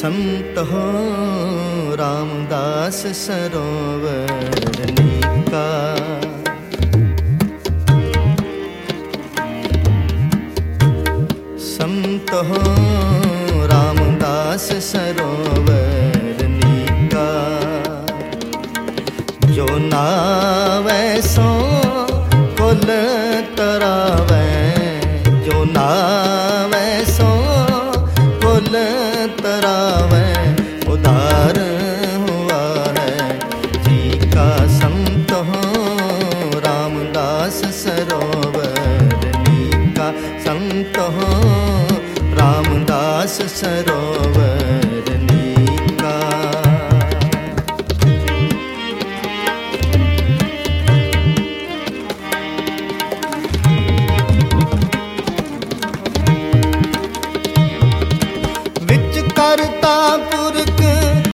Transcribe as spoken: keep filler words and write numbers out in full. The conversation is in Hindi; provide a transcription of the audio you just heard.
संत हो रामदास सरोवर नीका। संत हो रामदास सरोवर नीका। जो नावै सो कुल तरावै, जो नावै सो कुल तरावै, उदार हुआ है जी का। संत हो रामदास सरोवर नीका। संत हो रामदास सरोवर नीका। विच करता